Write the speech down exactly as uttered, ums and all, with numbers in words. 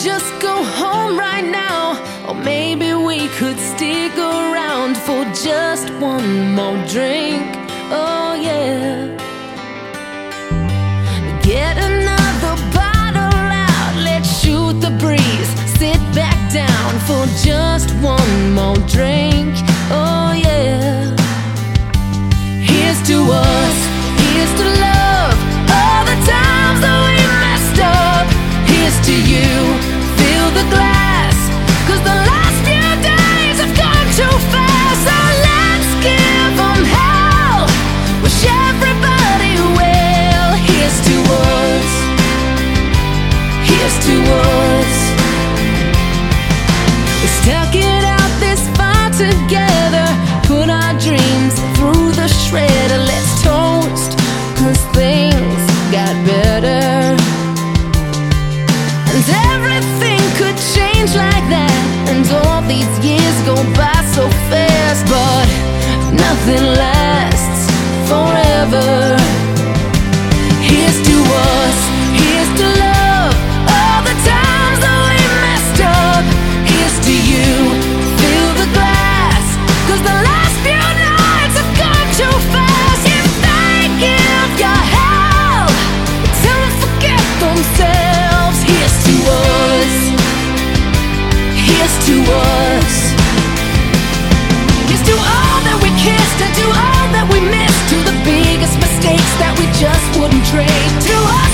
just go home right now, or maybe we could stick around for just one more drink. Oh yeah. Get another bottle out, let's shoot the breeze. Sit back down for just one more drink. Oh yeah. Here's to us, here's to love, all the times that we messed up. Here's to you, fill the glass, 'cause the last few days have gone too fast. So let's give them hell, wish everybody well. Here's to us, here's to us. We stuck it out this far together, put our dreams through the shredder. Let's toast, 'cause things got better. And everything could change like that, and all these years go by so fast, but nothing lasts forever. Here's to us, here's to love, all the times that we messed up. Here's to you, fill the glass, 'cause the last few nights have gone too fast. If they give you hell, tell them forget themselves. Here's to us, here's to us. Here's to all that we kissed and to all that we missed, to the biggest mistakes that we just wouldn't trade. To us.